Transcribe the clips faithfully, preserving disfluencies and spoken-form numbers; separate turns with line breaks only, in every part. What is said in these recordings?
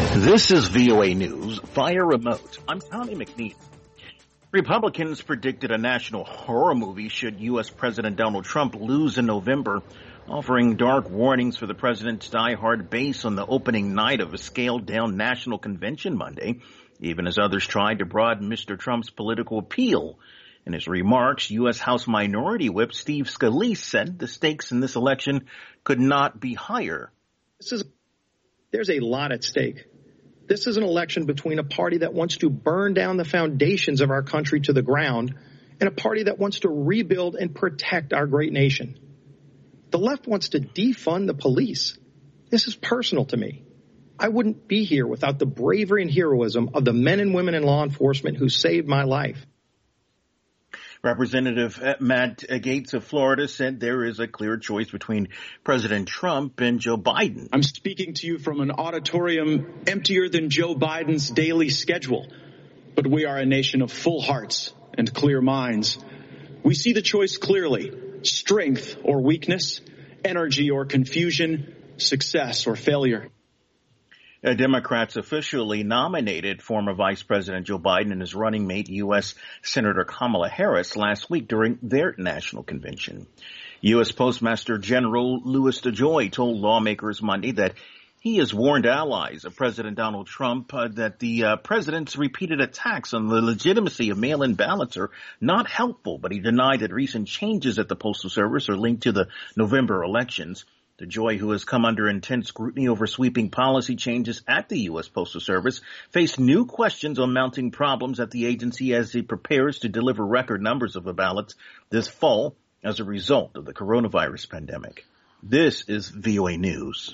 This is V O A News via remote. I'm Tommy McNeil. Republicans predicted a national horror movie should U S. President Donald Trump lose in November, offering dark warnings for the president's diehard base on the opening night of a scaled-down national convention Monday, even as others tried to broaden Mister Trump's political appeal. In his remarks, U S. House Minority Whip Steve Scalise said the stakes in this election could not be higher.
This is, there's a lot at stake. This is an election between a party that wants to burn down the foundations of our country to the ground and a party that wants to rebuild and protect our great nation. The left wants to defund the police. This is personal to me. I wouldn't be here without the bravery and heroism of the men and women in law enforcement who saved my life.
Representative Matt Gaetz of Florida said there is a clear choice between President Trump and Joe Biden.
I'm speaking to you from an auditorium emptier than Joe Biden's daily schedule, but we are a nation of full hearts and clear minds. We see the choice clearly: strength or weakness, energy or confusion, success or failure.
Uh, Democrats officially nominated former Vice President Joe Biden and his running mate, U S. Senator Kamala Harris, last week during their national convention. U S. Postmaster General Louis DeJoy told lawmakers Monday that he has warned allies of President Donald Trump uh, that the uh, president's repeated attacks on the legitimacy of mail-in ballots are not helpful, but he denied that recent changes at the Postal Service are linked to the November elections. DeJoy, who has come under intense scrutiny over sweeping policy changes at the U S. Postal Service, faced new questions on mounting problems at the agency as it prepares to deliver record numbers of ballots this fall as a result of the coronavirus pandemic. This is V O A News.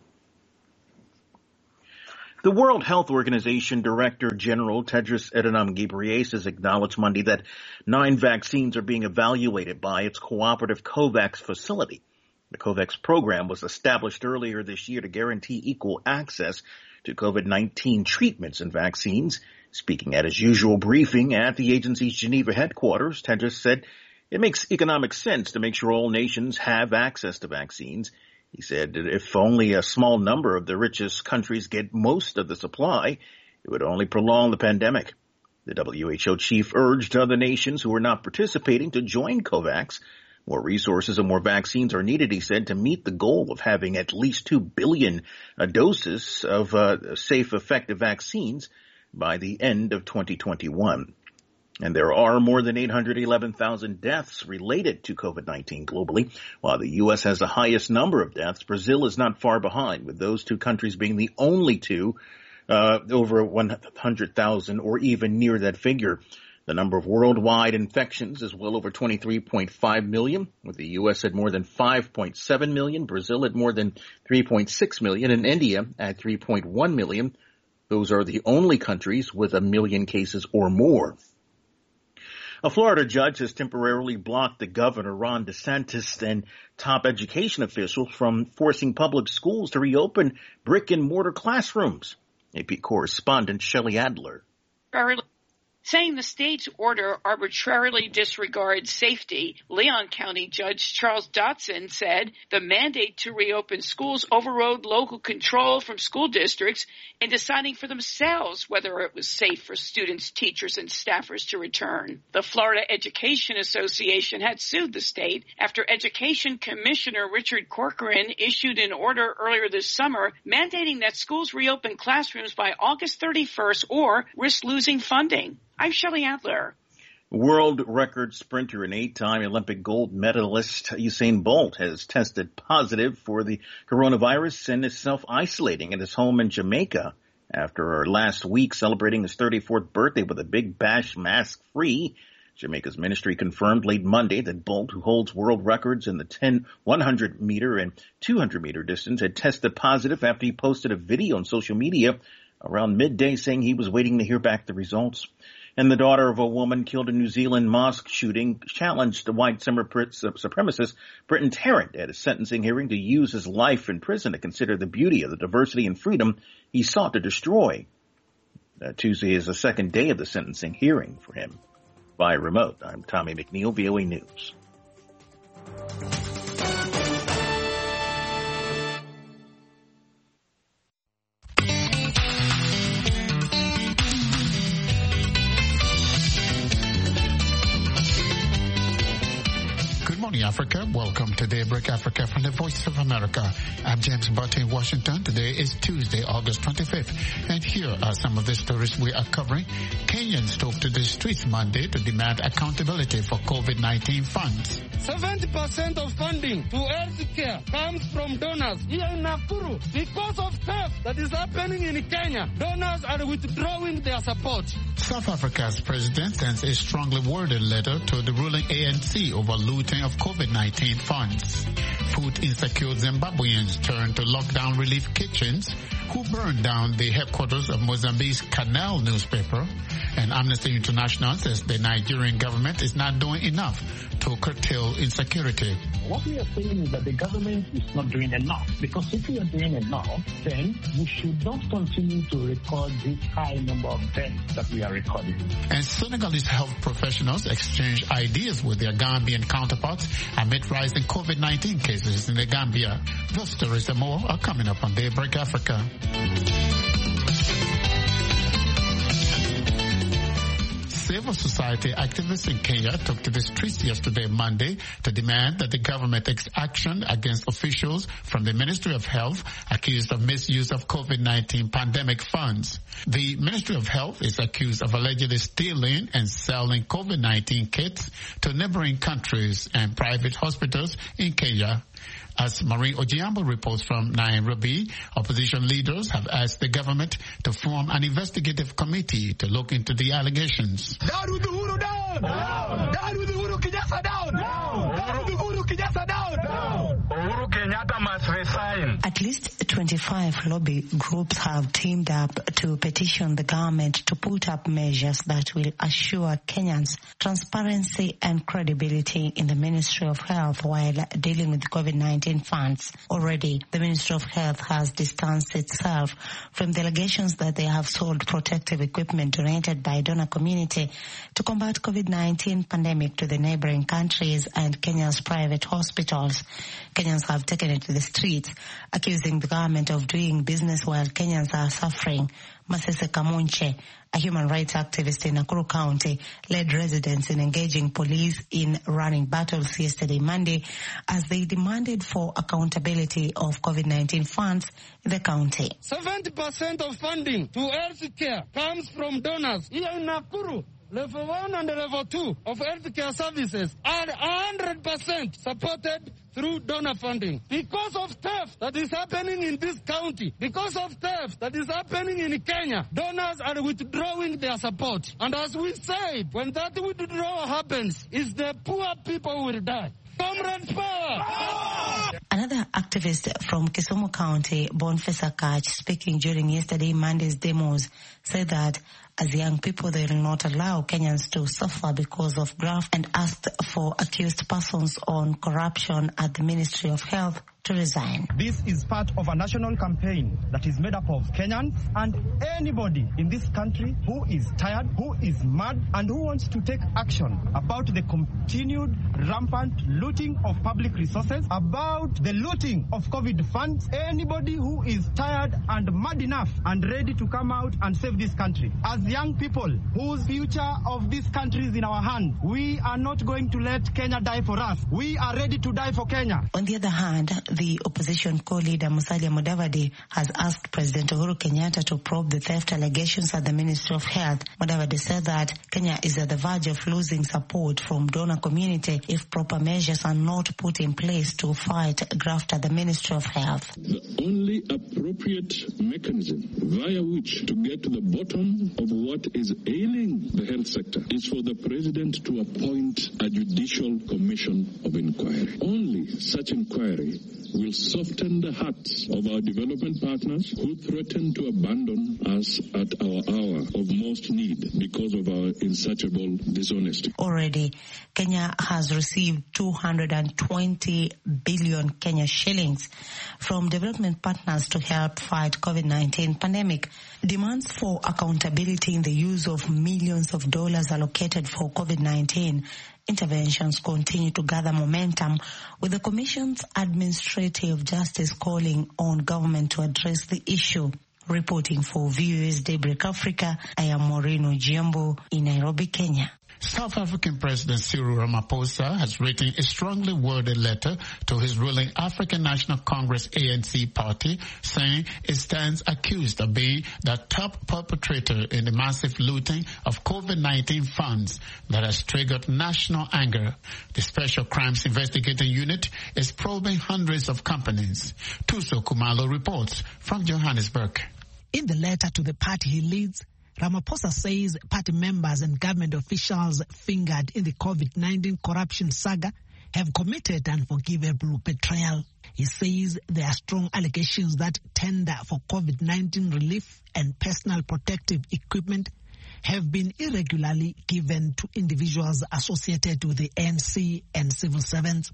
The World Health Organization Director General Tedros Adhanom Ghebreyesus acknowledged Monday that nine vaccines are being evaluated by its cooperative COVAX facility. The COVAX program was established earlier this year to guarantee equal access to COVID nineteen treatments and vaccines. Speaking at his usual briefing at the agency's Geneva headquarters, Tedros said it makes economic sense to make sure all nations have access to vaccines. He said that if only a small number of the richest countries get most of the supply, it would only prolong the pandemic. The W H O chief urged other nations who are not participating to join COVAX. More resources and more vaccines are needed, he said, to meet the goal of having at least two billion uh, doses of uh, safe, effective vaccines by the end of twenty twenty-one. And there are more than eight hundred eleven thousand deaths related to COVID nineteen globally. While the U S has the highest number of deaths, Brazil is not far behind, with those two countries being the only two uh, over one hundred thousand or even near that figure. The number of worldwide infections is well over twenty-three point five million, with the U S at more than five point seven million, Brazil at more than three point six million, and India at three point one million. Those are the only countries with a million cases or more. A Florida judge has temporarily blocked the governor, Ron DeSantis, and top education officials from forcing public schools to reopen brick-and-mortar classrooms. A P correspondent Shelley Adler.
Saying the state's order arbitrarily disregards safety, Leon County Judge Charles Dotson said the mandate to reopen schools overrode local control from school districts in deciding for themselves whether it was safe for students, teachers, and staffers to return. The Florida Education Association had sued the state after Education Commissioner Richard Corcoran issued an order earlier this summer mandating that schools reopen classrooms by August thirty-first or risk losing funding. I'm Shelley Adler.
World record sprinter and eight-time Olympic gold medalist Usain Bolt has tested positive for the coronavirus and is self-isolating at his home in Jamaica after last week celebrating his thirty-fourth birthday with a big bash mask-free. Jamaica's ministry confirmed late Monday that Bolt, who holds world records in the ten, one hundred meter and two hundred meter distance, had tested positive after he posted a video on social media around midday saying he was waiting to hear back the results. And the daughter of a woman killed in New Zealand mosque shooting challenged the white supremacist Britton Tarrant at a sentencing hearing to use his life in prison to consider the beauty of the diversity and freedom he sought to destroy. Uh, Tuesday is the second day of the sentencing hearing for him. By remote, I'm Tommy McNeil, V O A News.
Africa. Welcome to Daybreak Africa from the Voice of America. I'm James Butt in Washington. Today is Tuesday, August twenty-fifth. And here are some of the stories we are covering. Kenyans took to the streets Monday to demand accountability for COVID nineteen funds.
seventy percent of funding to health care comes from donors here in Nakuru. Because of theft that is happening in Kenya, donors are withdrawing their support.
South Africa's president sends a strongly worded letter to the ruling A N C over looting of COVID nineteen funds. Food insecure Zimbabweans turn to lockdown relief kitchens who burned down the headquarters of Mozambique's Canal newspaper. And Amnesty International says the Nigerian government is not doing enough to curtail insecurity.
What we are saying is that the government is not doing enough, because if we are doing enough, then we should not continue to record this high number of deaths that we are recording.
And Senegalese health professionals exchange ideas with their Gambian counterparts amid rising COVID nineteen cases in the Gambia. Those stories and more are coming up on Daybreak Africa. Civil society activists in Kenya took to the streets yesterday, Monday, to demand that the government takes action against officials from the Ministry of Health accused of misuse of COVID nineteen pandemic funds. The Ministry of Health is accused of allegedly stealing and selling COVID nineteen kits to neighboring countries and private hospitals in Kenya. As Maureen Ojiambo reports from Nairobi, opposition leaders have asked the government to form an investigative committee to look into the allegations.
Down with Uhuru, down! Down! Down with Uhuru Kenyatta, down! Down! Down with Uhuru Kenyatta, down! Down! Uhuru Kenyatta must resign.
At least twenty-five lobby groups have teamed up to petition the government to put up measures that will assure Kenyans transparency and credibility in the Ministry of Health while dealing with COVID nineteen funds. Already, the Ministry of Health has distanced itself from the allegations that they have sold protective equipment donated by donor community to combat COVID nineteen pandemic to the neighboring countries and Kenya's private hospitals. Kenyans have taken it to the streets, accusing the government of doing business while Kenyans are suffering. Masese Kamunche, a human rights activist in Nakuru County, led residents in engaging police in running battles yesterday, Monday, as they demanded for accountability of COVID nineteen funds in the county.
seventy percent of funding to health care comes from donors here in Nakuru. Level one and level two of healthcare services are one hundred percent supported through donor funding. Because of theft that is happening in this county, because of theft that is happening in Kenya, donors are withdrawing their support. And as we said, when that withdrawal happens, is the poor people who will die. Comrade power!
Another activist from Kisumu County, Boniface Akach, speaking during yesterday Monday's demos, said that as young people, they will not allow Kenyans to suffer because of graft and asked for accused persons on corruption at the Ministry of Health to resign.
This is part of a national campaign that is made up of Kenyans and anybody in this country who is tired, who is mad, and who wants to take action about the continued rampant looting of public resources, about the looting of COVID funds. Anybody who is tired and mad enough and ready to come out and save this country. As young people whose future of this country is in our hand, we are not going to let Kenya die for us. We are ready to die for Kenya.
On the other hand, the opposition co-leader Musalia Mudavadi has asked President Uhuru Kenyatta to probe the theft allegations at the Ministry of Health. Mudavadi said that Kenya is at the verge of losing support from donor community if proper measures are not put in place to fight graft at the Ministry of Health.
The only appropriate mechanism via which to get to the bottom of what is ailing the health sector is for the president to appoint a judicial commission of inquiry. Only such inquiry will soften the hearts of our development partners who threaten to abandon us at our hour of most need because of our insatiable dishonesty.
Already, Kenya has received two hundred twenty billion Kenya shillings from development partners to help fight COVID nineteen pandemic. Demands for accountability in the use of millions of dollars allocated for COVID nineteen interventions continue to gather momentum, with the Commission's Administrative Justice calling on government to address the issue. Reporting for V O A's Daybreak Africa, I am Maureen Ojiambo in Nairobi, Kenya.
South African President Cyril Ramaphosa has written a strongly worded letter to his ruling African National Congress A N C party, saying it stands accused of being the top perpetrator in the massive looting of COVID nineteen funds that has triggered national anger. The Special Crimes Investigating Unit is probing hundreds of companies. Tuso Kumalo reports from Johannesburg.
In the letter to the party he leads, Ramaphosa says party members and government officials fingered in the COVID nineteen corruption saga have committed unforgivable betrayal. He says there are strong allegations that tender for COVID nineteen relief and personal protective equipment have been irregularly given to individuals associated with the A N C and civil servants.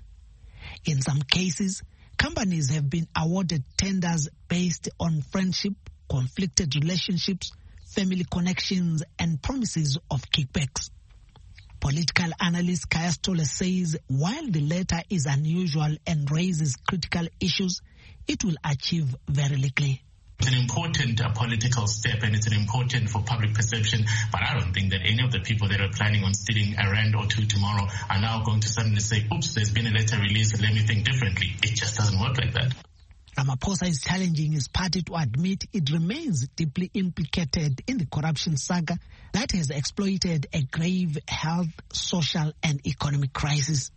In some cases, companies have been awarded tenders based on friendship, conflicted relationships, family connections, and promises of kickbacks. Political analyst Kaya Stoller says while the letter is unusual and raises critical issues, it will achieve very little.
It's an important uh, political step, and it's an important for public perception, but I don't think that any of the people that are planning on stealing a rand or two tomorrow are now going to suddenly say, oops, there's been a letter released, let me think differently. It just doesn't work like that.
Ramaphosa is challenging his party to admit it remains deeply implicated in the corruption saga that has exploited a grave health, social, and economic crisis.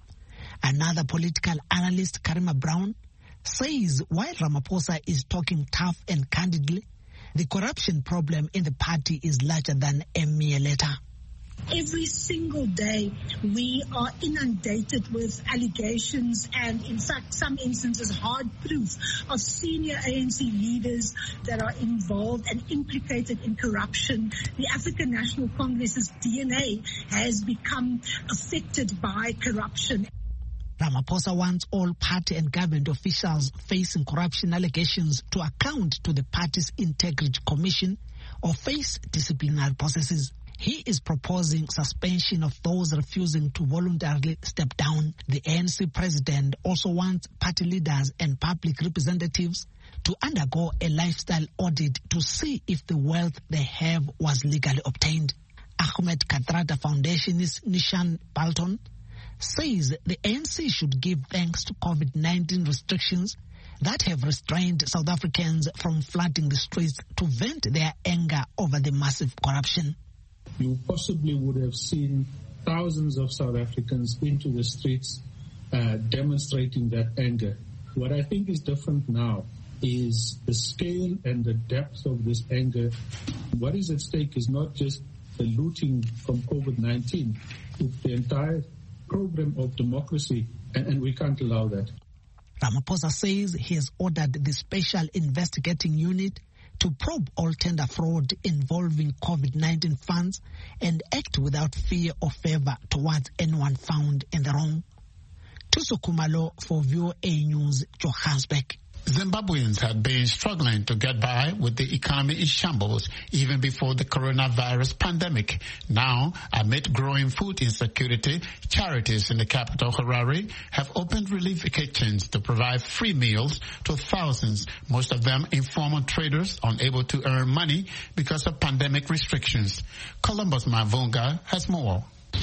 Another political analyst, Karima Brown, says while Ramaphosa is talking tough and candidly, the corruption problem in the party is larger than a mere letter.
Every single day, we are inundated with allegations and, in fact, some instances, hard proof of senior A N C leaders that are involved and implicated in corruption. The African National Congress's D N A has become affected by corruption.
Ramaphosa wants all party and government officials facing corruption allegations to account to the party's Integrity Commission or face disciplinary processes. He is proposing suspension of those refusing to voluntarily step down. The A N C president also wants party leaders and public representatives to undergo a lifestyle audit to see if the wealth they have was legally obtained. Ahmed Kathrada Foundationist Nishan Balton says the A N C should give thanks to COVID nineteen restrictions that have restrained South Africans from flooding the streets to vent their anger over the massive corruption.
You possibly would have seen thousands of South Africans into the streets uh, demonstrating that anger. What I think is different now is the scale and the depth of this anger. What is at stake is not just the looting from COVID nineteen, it's the entire program of democracy, and, and we can't allow that.
Ramaphosa says he has ordered the Special Investigating Unit to probe all tender fraud involving COVID nineteen funds and act without fear or favor towards anyone found in the wrong. Tuso Kumalo for V O A News, Johannesburg.
Zimbabweans had been struggling to get by with the economy in shambles even before the coronavirus pandemic. Now, amid growing food insecurity, charities in the capital, Harare, have opened relief kitchens to provide free meals to thousands, most of them informal traders unable to earn money because of pandemic restrictions. Columbus Mavunga has more.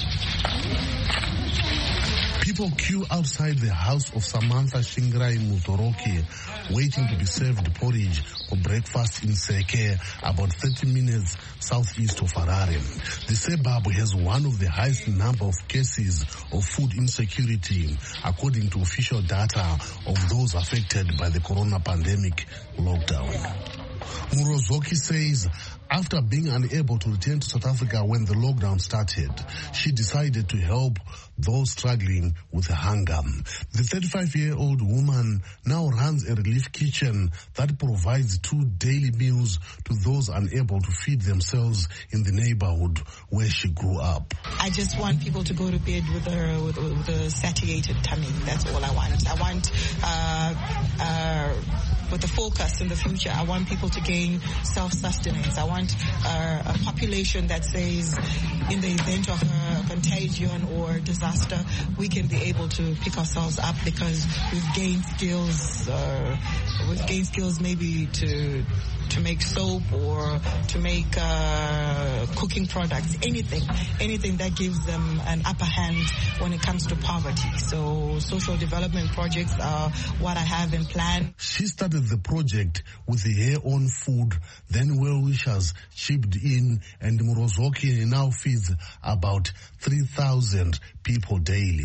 People queue outside the house of Samantha Shingrai Mutoroki, waiting to be served porridge for breakfast in Seke, about thirty minutes southeast of Harare. The suburb has one of the highest number of cases of food insecurity, according to official data of those affected by the corona pandemic lockdown. Murozoki says after being unable to return to South Africa when the lockdown started, she decided to help those struggling with hunger. The thirty-five-year-old woman now runs a relief kitchen that provides two daily meals to those unable to feed themselves in the neighborhood where she grew up.
I just want people to go to bed with a, with, with a satiated tummy. That's all I want. I want uh, uh, with a focus in the future. I want people to gain self-sustenance. I want uh, a population that says, in the event of a contagion or disaster, we can be able to pick ourselves up because we've gained skills. Uh, we've gained skills maybe to to make soap or to make uh, cooking products, anything, anything that gives them an upper hand when it comes to poverty. So social development projects are what I have in plan.
She started the project with her own food, then well-wishers chipped in, and Murozoki now feeds about three thousand people daily.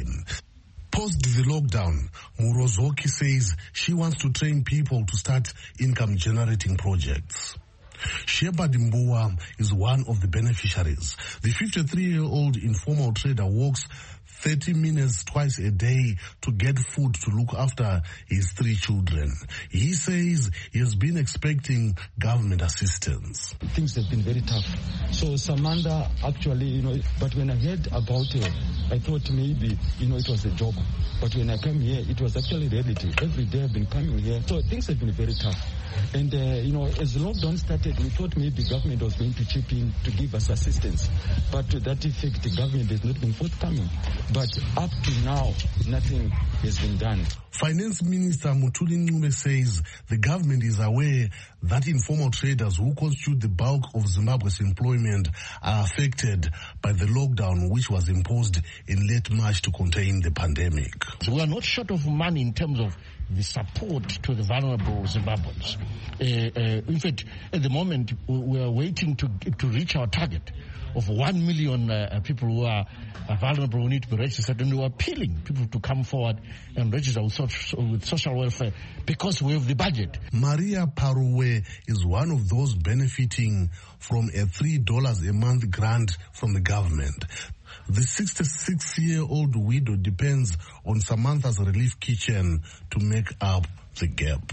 Post the lockdown, Murozoki says she wants to train people to start income-generating projects. Shepard Mbua is one of the beneficiaries. The fifty-three-year-old informal trader works thirty minutes twice a day to get food to look after his three children. He says he has been expecting government assistance.
Things have been very tough. So Samantha actually, you know, but when I heard about it, I thought maybe, you know, it was a joke. But when I came here, it was actually reality. Every day I've been coming here. So things have been very tough. And, uh, you know, as the lockdown started, we thought maybe government was going to chip in to give us assistance. But to that effect, the government has not been forthcoming. But up to now, nothing has been done.
Finance Minister Mutuli Ncube says the government is aware that informal traders who constitute the bulk of Zimbabwe's employment are affected by the lockdown which was imposed in late March to contain the pandemic.
So we are not short of money in terms of the support to the vulnerable Zimbabweans. Uh, uh, in fact, at the moment, we are waiting to to reach our target of one million uh, people who are uh, vulnerable, who need to be registered, and we are appealing people to come forward and register with social, with social welfare because we have the budget.
Maria Paruwe is one of those benefiting from a three dollars a month grant from the government. The sixty-six-year-old widow depends on Samantha's relief kitchen to make up the gap.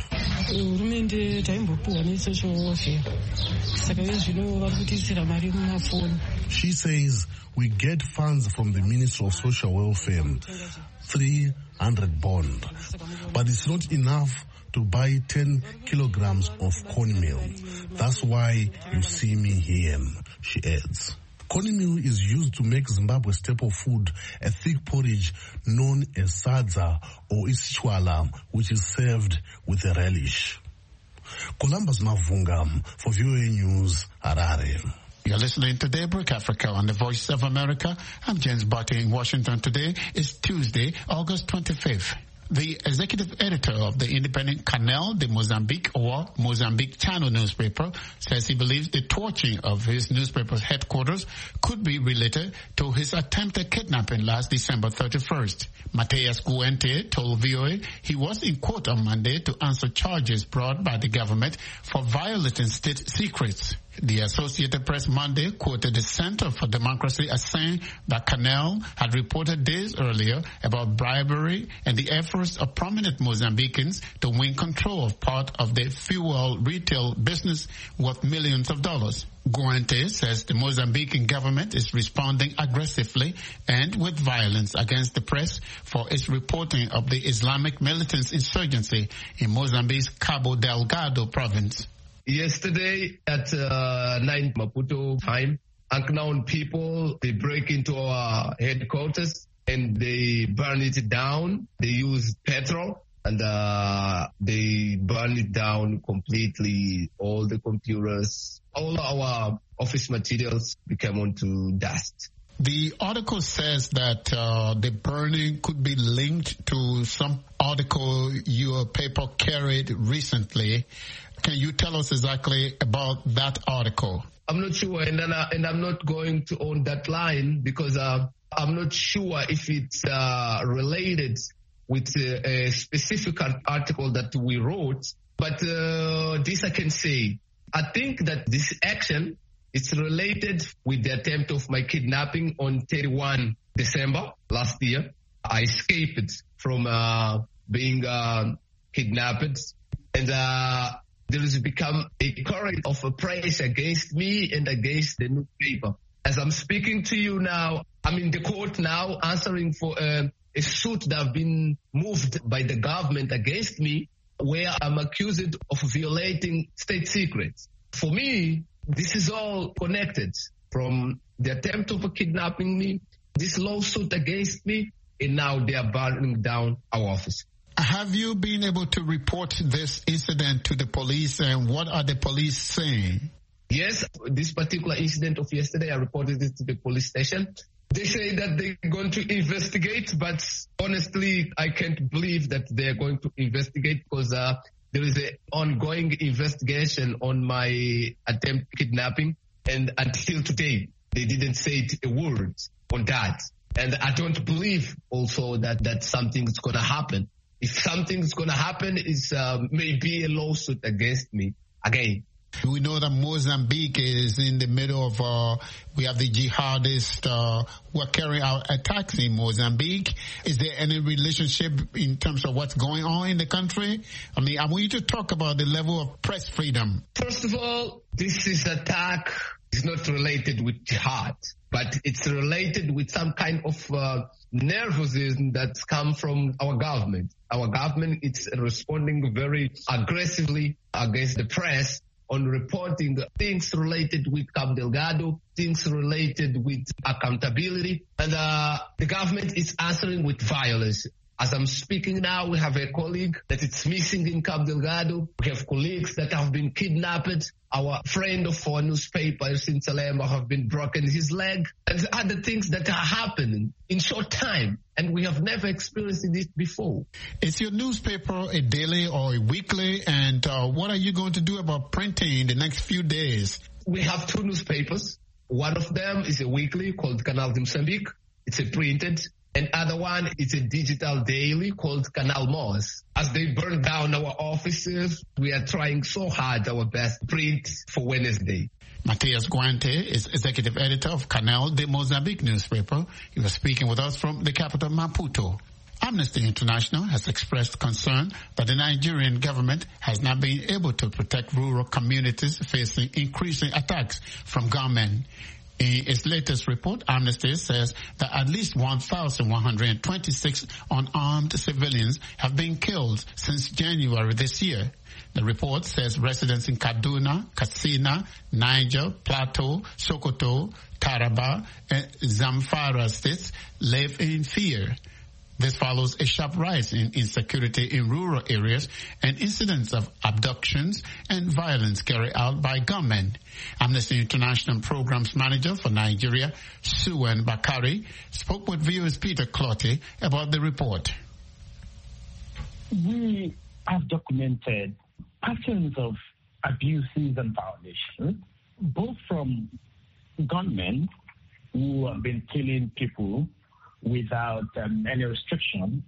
She says we get funds from the Ministry of Social Welfare, three hundred bond, but it's not enough to buy ten kilograms of cornmeal. That's why you see me here, she adds. Cornmeal is used to make Zimbabwe's staple food, a thick porridge known as sadza or isichwala, which is served with a relish. Columbus Mavunga for V O A News, Harare.
You're listening to Daybreak Africa on the Voice of America. I'm James Barty in Washington. Today is Tuesday, August twenty-fifth. The executive editor of the independent Canal de Mozambique, or Mozambique Channel newspaper, says he believes the torching of his newspaper's headquarters could be related to his attempted kidnapping last December thirty-first. Mateus Guente told V O A he was in court on Monday to answer charges brought by the government for violating state secrets. The Associated Press Monday quoted the Center for Democracy as saying that Canal had reported days earlier about bribery and the efforts of prominent Mozambicans to win control of part of the fuel retail business worth millions of dollars. Guente says the Mozambican government is responding aggressively and with violence against the press for its reporting of the Islamic militants' insurgency in Mozambique's Cabo Delgado province.
Yesterday at uh, nine Maputo time, unknown people, they break into our headquarters and they burn it down. They use petrol and uh, they burn it down completely. All the computers, all our office materials became onto dust.
The article says that uh, the burning could be linked to some article your paper carried recently. Can you tell us exactly about that article?
I'm not sure, and, I, and I'm not going to own that line because uh, I'm not sure if it's uh, related with uh, a specific article that we wrote. But uh, this I can say. I think that this action is related with the attempt of my kidnapping on thirty-first December last year. I escaped from uh, being uh, kidnapped, and uh, there has become a current of a praise against me and against the newspaper. As I'm speaking to you now, I'm in the court now answering for uh, a suit that have been moved by the government against me where I'm accused of violating state secrets. For me, this is all connected, from the attempt of kidnapping me, this lawsuit against me, and now they are burning down our office.
Have you been able to report this incident to the police, and what are the police saying?
Yes, this particular incident of yesterday, I reported it to the police station. They say that they're going to investigate, but honestly, I can't believe that they're going to investigate because uh, there is an ongoing investigation on my attempt kidnapping, and until today, they didn't say a word on that. And I don't believe also that, that something's going to happen. If something's going to happen, it's uh, maybe a lawsuit against me again.
We know that Mozambique is in the middle of, uh, we have the jihadists uh, who are carrying out attacks in Mozambique. Is there any relationship in terms of what's going on in the country? I mean, I want you to talk about the level of press freedom.
First of all, this is attack is not related with jihad, but it's related with some kind of uh, nervousness that's come from our government. Our government is responding very aggressively against the press on reporting things related with Cabo Delgado, things related with accountability, and uh, the government is answering with violence. As I'm speaking now, we have a colleague that is missing in Cabo Delgado. We have colleagues that have been kidnapped. Our friend of our newspaper, Sin Salema, have been broken his leg, and other things that are happening in short time. And we have never experienced it before.
Is your newspaper a daily or a weekly? And uh, what are you going to do about printing in the next few days?
We have two newspapers. One of them is a weekly called Canal de Moçambique. It's a printed. And other one is a digital daily called Canal Mos. As they burn down our offices, we are trying so hard our best to print for Wednesday.
Matias Guante is executive editor of Canal de Moçambique newspaper. He was speaking with us from the capital, Maputo. Amnesty International has expressed concern that the Nigerian government has not been able to protect rural communities facing increasing attacks from gunmen. In its latest report, Amnesty says that at least one thousand one hundred twenty-six unarmed civilians have been killed since January this year. The report says residents in Kaduna, Katsina, Niger, Plateau, Sokoto, Taraba, and Zamfara states live in fear. This follows a sharp rise in insecurity in rural areas and incidents of abductions and violence carried out by gunmen. Amnesty International Programs Manager for Nigeria, Suwan Bakari, spoke with V O A's Peter Clotty about the report.
We have documented patterns of abuses and violations, both from gunmen who have been killing people without um, any restriction,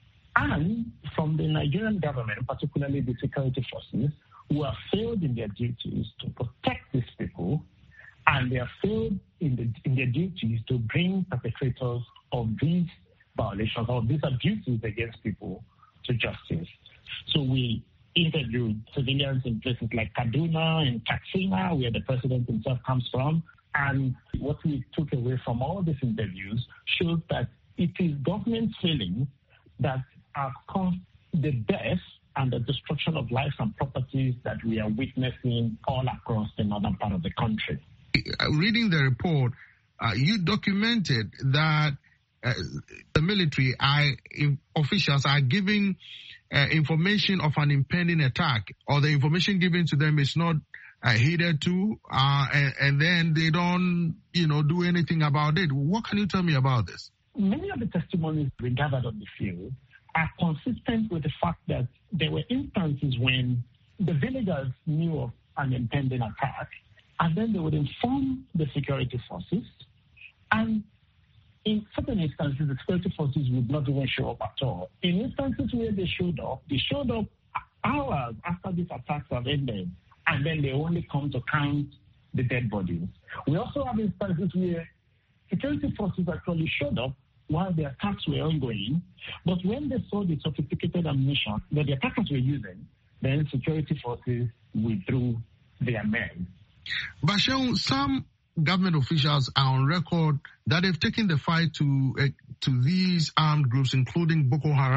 and from the Nigerian government, particularly the security forces, who have failed in their duties to protect these people, and they have failed in, the, in their duties to bring perpetrators of these violations, of these abuses against people to justice. So we interviewed civilians in places like Kaduna and Katsina, where the president himself comes from. And what we took away from all these interviews shows that it is government failings that have caused the death and the destruction of lives and properties that we are witnessing all across the northern part of the country.
Reading the report, uh, you documented that uh, the military are, officials are giving uh, information of an impending attack, or the information given to them is not Uh, heeded to, uh, and, and then they don't, you know, do anything about it. What can you tell me about this?
Many of the testimonies we gathered on the field are consistent with the fact that there were instances when the villagers knew of an impending attack, and then they would inform the security forces, and in certain instances, the security forces would not even show up at all. In instances where they showed up, they showed up hours after these attacks have ended, and then they only come to count the dead bodies. We also have instances where security forces actually showed up while the attacks were ongoing, but when they saw the sophisticated ammunition that the attackers were using, then security forces withdrew their men.
Bashir, some government officials are on record that they've taken the fight to uh, to these armed groups, including Boko Haram,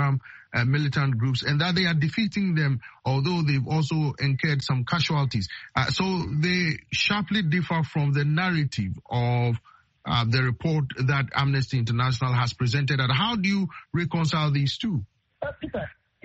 uh, militant groups, and that they are defeating them, although they've also incurred some casualties. Uh, so they sharply differ from the narrative of uh, the report that Amnesty International has presented. And how do you reconcile these two?
Uh, Peter,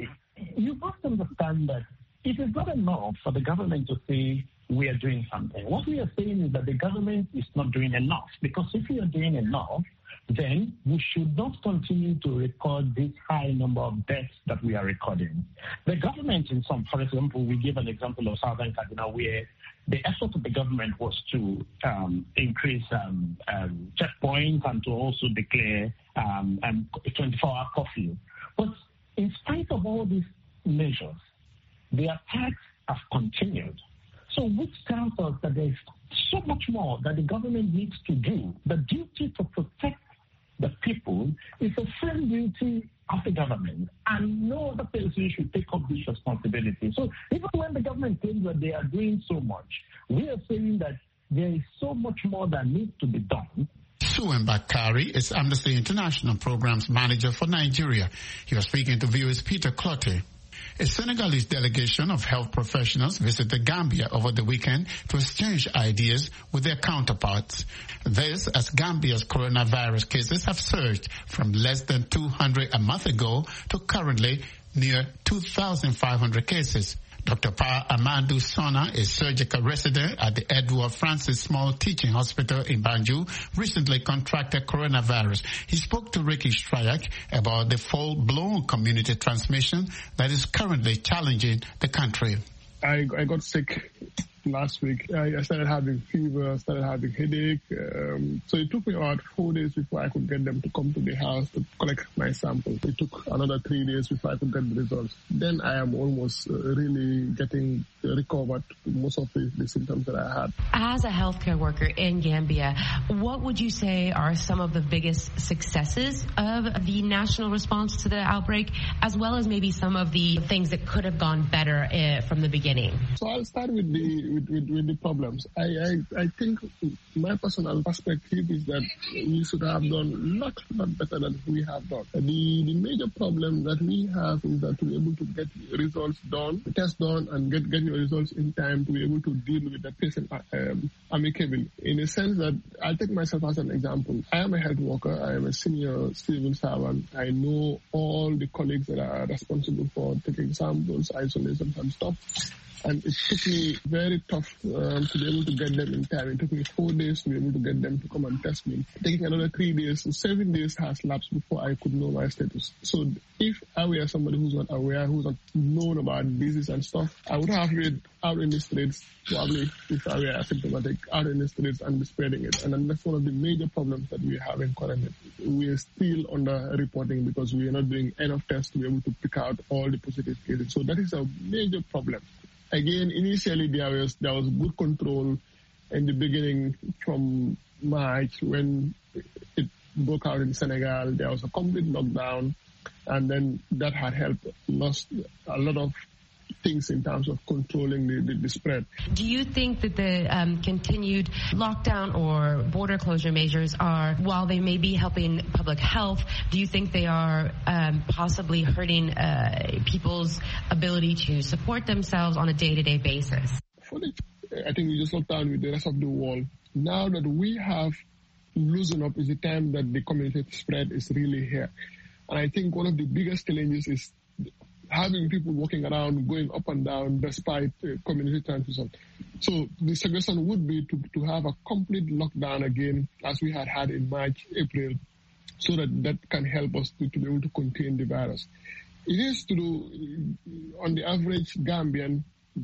you must understand that it is not enough for the government to say we are doing something. What we are saying is that the government is not doing enough, because if we are doing enough, then we should not continue to record this high number of deaths that we are recording. The government in some, for example, we give an example of Southern Kaduna, where the effort of the government was to um, increase um, um, checkpoints and to also declare um, um, twenty-four hour curfew. But in spite of all these measures, the attacks have continued. So which tells us that there is so much more that the government needs to do. The duty to protect the people is a firm duty of the government, and no other person should take up this responsibility. So even when the government claims that they are doing so much, we are saying that there is so much more that needs to be done.
Suwen Bakari is Amnesty International Programs Manager for Nigeria. He was speaking to viewers Peter Clotte. A Senegalese delegation of health professionals visited Gambia over the weekend to exchange ideas with their counterparts. This as Gambia's coronavirus cases have surged from less than two hundred a month ago to currently near two thousand five hundred cases. Doctor Pa Amadou Sona, a surgical resident at the Edward Francis Small Teaching Hospital in Banjul, recently contracted coronavirus. He spoke to Ricky Strayak about the full-blown community transmission that is currently challenging the country.
I, I got sick last week. I, I started having fever, started having headache. Um, so it took me about four days before I could get them to come to the house to collect my sample. It took another three days before I could get the results. Then I am almost uh, really getting recovered most of the, the symptoms that I had.
As a healthcare worker in Gambia, what would you say are some of the biggest successes of the national response to the outbreak, as well as maybe some of the things that could have gone better uh, from the beginning?
So I'll start with the with, with, with the problems. I, I I think my personal perspective is that we should have done a lot, lot better than we have done. The, the major problem that we have is that to be able to get results done, tests done, and get, get your results in time to be able to deal with the patient um, amicably. In a sense that, I'll take myself as an example. I am a health worker. I am a senior civil servant. I know all the colleagues that are responsible for taking samples, isolations, and stuff. And it took me very tough um, to be able to get them in time. It took me four days to be able to get them to come and test me. Taking another three days, so seven days has lapsed before I could know my status. So if I were somebody who's not aware, who's not known about disease and stuff, I would have read out in the streets, probably if I were asymptomatic, out in the streets and be spreading it. And then that's one of the major problems that we have in quarantine. We are still under-reporting because we are not doing enough tests to be able to pick out all the positive cases. So that is a major problem. Again, initially there was there was good control in the beginning from March when it broke out in Senegal. There was a complete lockdown, and then that had helped lost a lot of things in terms of controlling the, the, the spread.
Do you think that the um, continued lockdown or border closure measures are, while they may be helping public health, do you think they are um, possibly hurting uh, people's ability to support themselves on a day-to-day basis?
For the, I think we just locked down with the rest of the world. Now that we have loosened up is the time that the community spread is really here. And I think one of the biggest challenges is having people walking around, going up and down despite uh, community transmission. So the suggestion would be to, to have a complete lockdown again, as we had had in March, April, so that that can help us to, to be able to contain the virus. It is to do, on the average Gambian,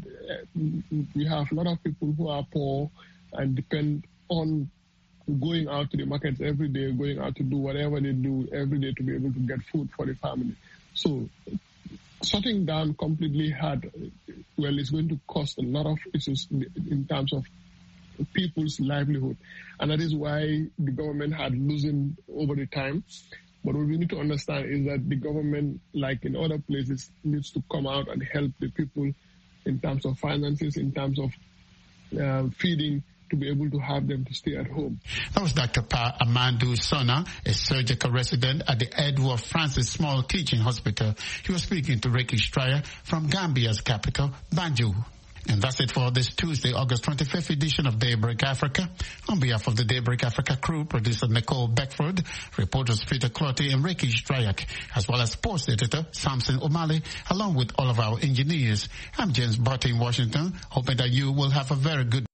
we have a lot of people who are poor and depend on going out to the markets every day, going out to do whatever they do every day to be able to get food for the family. So shutting down completely had, well, it's going to cost a lot of issues in terms of people's livelihood. And that is why the government had loosened over the time. But what we need to understand is that the government, like in other places, needs to come out and help the people in terms of finances, in terms of uh, feeding to be able to have them to stay at home.
That was Doctor Pa Amandu Sona, a surgical resident at the Edward Francis Small Teaching Hospital. He was speaking to Ricky Stryer from Gambia's capital, Banjul. And that's it for this Tuesday, August twenty-fifth edition of Daybreak Africa. On behalf of the Daybreak Africa crew, producer Nicole Beckford, reporters Peter Clotty and Ricky Stryak, as well as sports editor Samson O'Malley, along with all of our engineers. I'm James Barty in Washington, hoping that you will have a very good